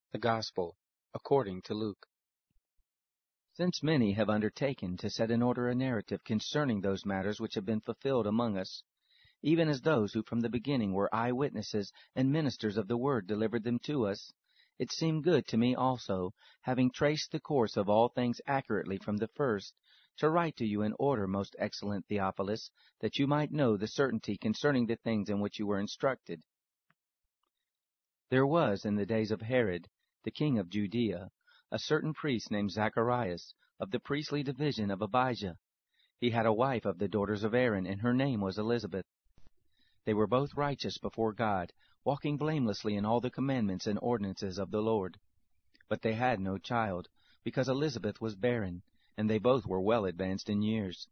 The Gospel according to Luke. Since many have undertaken to set in order a narrative concerning those matters which have been fulfilled among us, even as those who from the beginning were eye-witnesses and ministers of the word delivered them to us, it seemed good to me also, having traced the course of all things accurately from the first, to write to you in order, most excellent Theophilus, that you might know the certainty concerning the things in which you were instructed. There was in the days of Herod, the king of Judea, a certain priest named Zacharias, of the priestly division of Abijah. He had a wife of the daughters of Aaron, and her name was Elizabeth. They were both righteous before God, walking blamelessly in all the commandments and ordinances of the Lord. But they had no child, because Elizabeth was barren, and they both were well advanced in years.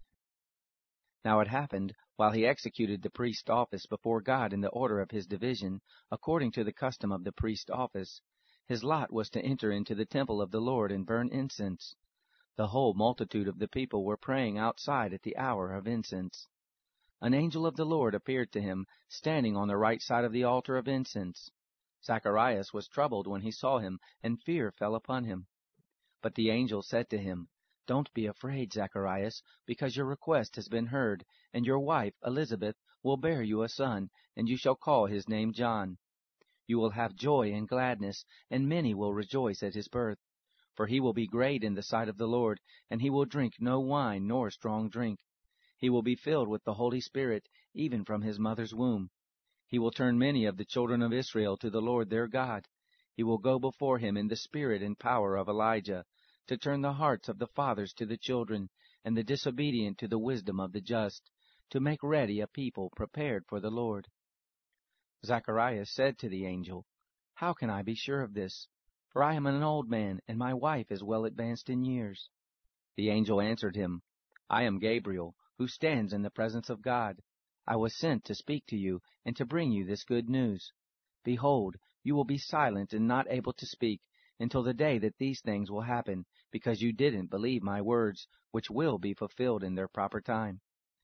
Now it happened, while he executed the priest's office before God in the order of his division, according to the custom of the priest's office, his lot was to enter into the temple of the Lord and burn incense. The whole multitude of the people were praying outside at the hour of incense. An angel of the Lord appeared to him, standing on the right side of the altar of incense. Zacharias was troubled when he saw him, and fear fell upon him. But the angel said to him, "Don't be afraid, Zacharias, because your request has been heard, and your wife, Elizabeth, will bear you a son, and you shall call his name John. You will have joy and gladness, and many will rejoice at his birth. For he will be great in the sight of the Lord, and he will drink no wine nor strong drink. He will be filled with the Holy Spirit, even from his mother's womb. He will turn many of the children of Israel to the Lord their God. He will go before him in the spirit and power of Elijah, to turn the hearts of the fathers to the children, and the disobedient to the wisdom of the just, to make ready a people prepared for the Lord." Zacharias said to the angel, "How can I be sure of this? For I am an old man, and my wife is well advanced in years." The angel answered him, "I am Gabriel, who stands in the presence of God. I was sent to speak to you, and to bring you this good news. Behold, you will be silent and not able to speak, until the day that these things will happen, because you didn't believe my words, which will be fulfilled in their proper time."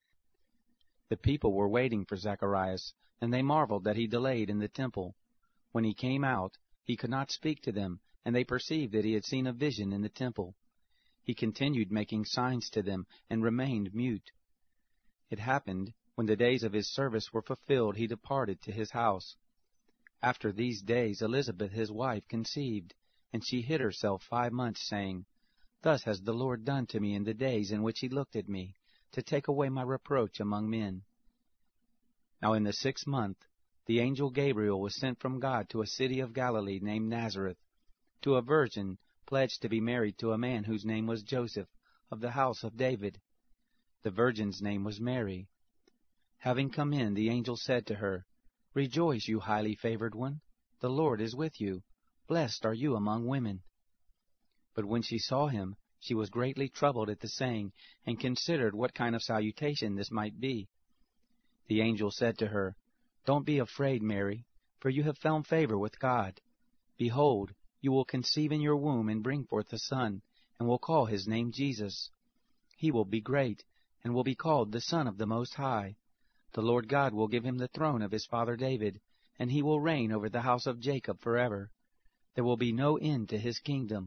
The people were waiting for Zacharias, and they marveled that he delayed in the temple. When he came out, he could not speak to them, and they perceived that he had seen a vision in the temple. He continued making signs to them, and remained mute. It happened, when the days of his service were fulfilled, he departed to his house. After these days Elizabeth his wife conceived, and she hid herself 5 months, saying, "Thus has the Lord done to me in the days in which he looked at me, to take away my reproach among men." Now in the 6th month, the angel Gabriel was sent from God to a city of Galilee named Nazareth, to a virgin pledged to be married to a man whose name was Joseph, of the house of David. The virgin's name was Mary. Having come in, the angel said to her, "Rejoice, you highly favored one, the Lord is with you. Blessed are you among women." But when she saw him, she was greatly troubled at the saying, and considered what kind of salutation this might be. The angel said to her, "Don't be afraid, Mary, for you have found favor with God. Behold, you will conceive in your womb and bring forth a son, and will call his name Jesus. He will be great, and will be called the Son of the Most High. The Lord God will give him the throne of his father David, and he will reign over the house of Jacob forever. There will be no end to his kingdom."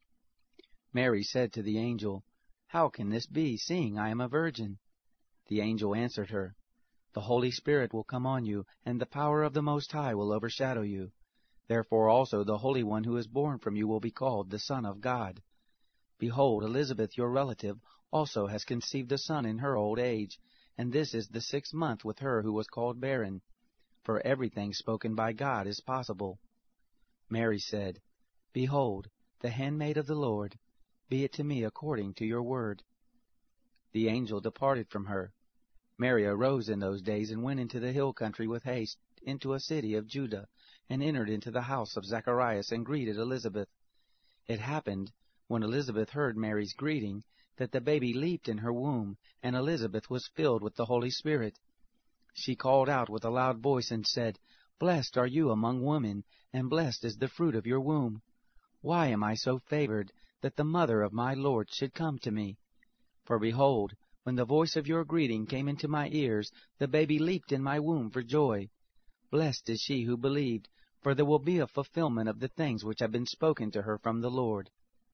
Mary said to the angel, "How can this be, seeing I am a virgin?" The angel answered her, "The Holy Spirit will come on you, and the power of the Most High will overshadow you. Therefore also the Holy One who is born from you will be called the Son of God. Behold, Elizabeth your relative also has conceived a son in her old age, and this is the 6th month with her who was called barren. For everything spoken by God is possible." Mary said, "Behold, the handmaid of the Lord, be it to me according to your word." The angel departed from her. Mary arose in those days and went into the hill country with haste, into a city of Judah, and entered into the house of Zacharias, and greeted Elizabeth. It happened, when Elizabeth heard Mary's greeting, that the baby leaped in her womb, and Elizabeth was filled with the Holy Spirit. She called out with a loud voice and said, "Blessed are you among women, and blessed is the fruit of your womb. Why am I so favored, that the mother of my Lord should come to me? For behold, when the voice of your greeting came into my ears, the baby leaped in my womb for joy. Blessed is she who believed, for there will be a fulfillment of the things which have been spoken to her from the Lord."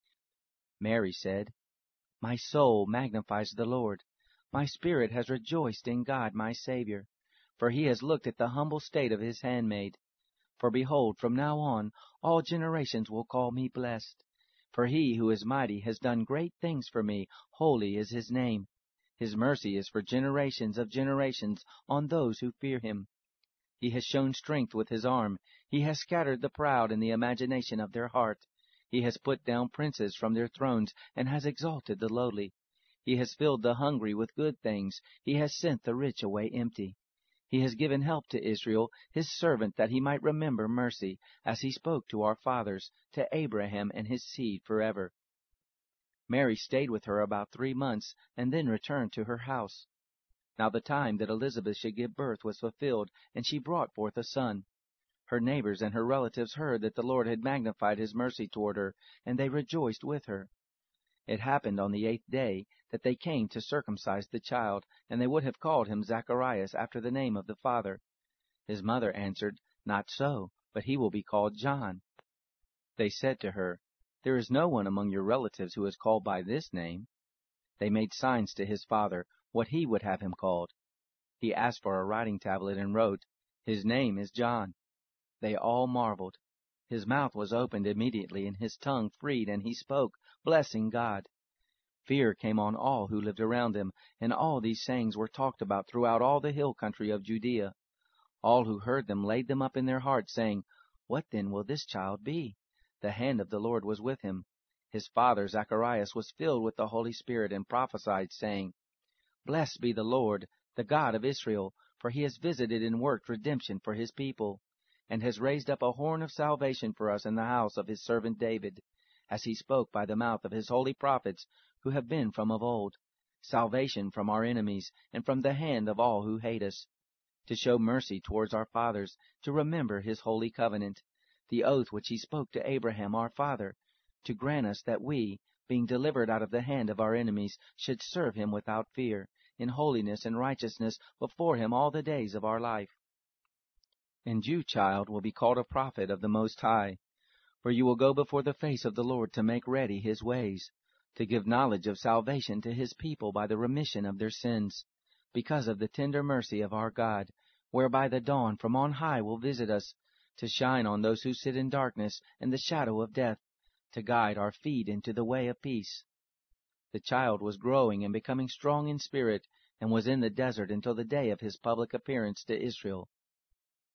Mary said, "My soul magnifies the Lord. My spirit has rejoiced in God my Saviour, for he has looked at the humble state of his handmaid. For behold, from now on all generations will call me blessed. For he who is mighty has done great things for me, holy is his name. His mercy is for generations of generations on those who fear him. He has shown strength with his arm. He has scattered the proud in the imagination of their heart. He has put down princes from their thrones, and has exalted the lowly. He has filled the hungry with good things. He has sent the rich away empty. He has given help to Israel, his servant, that he might remember mercy, as he spoke to our fathers, to Abraham and his seed forever." Mary stayed with her about 3 months, and then returned to her house. Now the time that Elizabeth should give birth was fulfilled, and she brought forth a son. Her neighbors and her relatives heard that the Lord had magnified his mercy toward her, and they rejoiced with her. It happened on the 8th day that they came to circumcise the child, and they would have called him Zacharias, after the name of the father. His mother answered, "Not so, but he will be called John." They said to her, "There is no one among your relatives who is called by this name." They made signs to his father, what he would have him called. He asked for a writing tablet and wrote, "His name is John." They all marveled. His mouth was opened immediately, and his tongue freed, and he spoke, blessing God. Fear came on all who lived around them, and all these sayings were talked about throughout all the hill country of Judea. All who heard them laid them up in their hearts, saying, "What then will this child be?" The hand of the Lord was with him. His father Zacharias was filled with the Holy Spirit, and prophesied, saying, "Blessed be the Lord, the God of Israel, for he has visited and worked redemption for his people, and has raised up a horn of salvation for us in the house of his servant David, as he spoke by the mouth of his holy prophets who have been from of old, salvation from our enemies and from the hand of all who hate us, to show mercy towards our fathers, to remember his holy covenant, the oath which he spoke to Abraham our father, to grant us that we, being delivered out of the hand of our enemies, should serve him without fear, in holiness and righteousness before him all the days of our life. And you, child, will be called a prophet of the Most High, for you will go before the face of the Lord to make ready his ways, to give knowledge of salvation to his people by the remission of their sins, because of the tender mercy of our God, whereby the dawn from on high will visit us, to shine on those who sit in darkness and the shadow of death, to guide our feet into the way of peace. The child was growing and becoming strong in spirit, and was in the desert until the day of his public appearance to Israel,